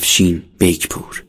افشین بیکپور.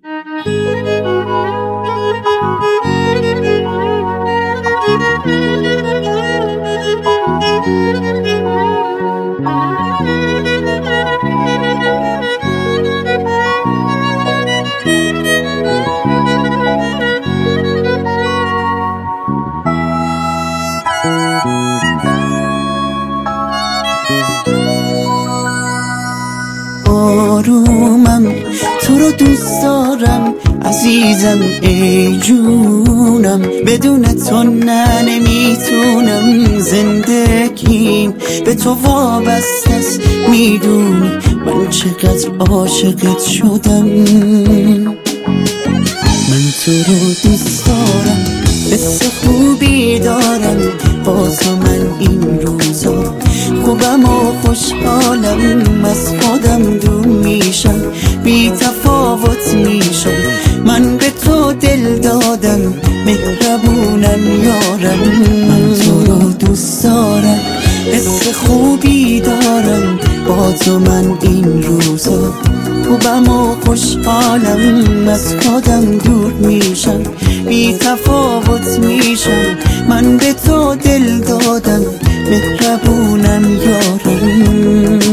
آرومم، تو رو دوست دارم عزیزم ای جونم، بدون تو نه نمیتونم، زندگیم به تو وابسته است، میدونی من چقدر عاشقت شدم. من تو رو دوست دارم، حس خوبی دارم، با تو من این روزا خوبم و خوشحالم، از خودم دور میشم، بی تفاوت میشم، من به تو دل دادم، مهربونم یارم. من تو رو دوست دارم، حس خوبی دارم، با تو من این روزا خوبم و خوشحالم، از خودم دور میشم، بی تفاوت میشم، من به تو دل دادم، مهربونم یارم.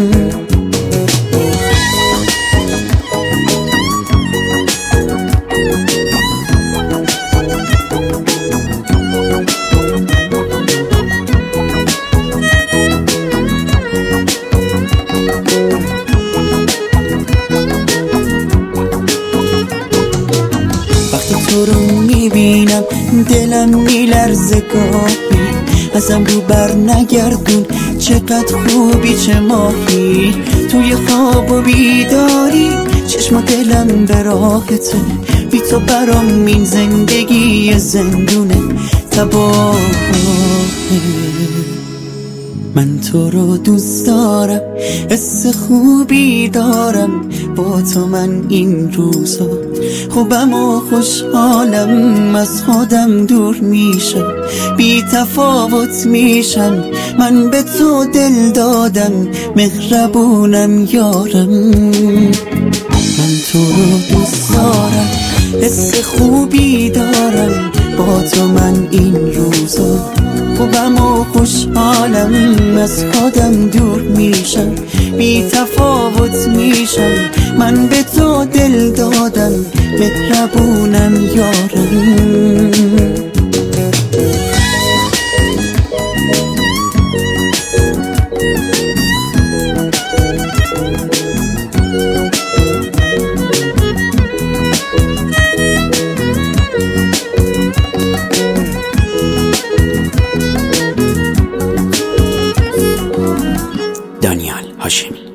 تو رو میبینم دلم میلرزه گاهی، ازم رو بر نگردون، چقدر خوبی چه ماهی، توی خواب و بیداری چشم و دلم به راحته، بی تو برام این زندگی زندونه تباهه. من تو رو دوست دارم، حس خوبی دارم، با تو من این روزا خوبم و خوشحالم، از خودم دور میشم، بی تفاوت میشم، من به تو دل دادم، مهربونم یارم. من تو رو دوست دارم، حس خوبی دارم، با تو من این روزا خوبم و خوشحالم، از خودم دور میشم، بی تفاوت میشم، من به تو دل دادم، مهربونم یارم. دانیال هاشمی.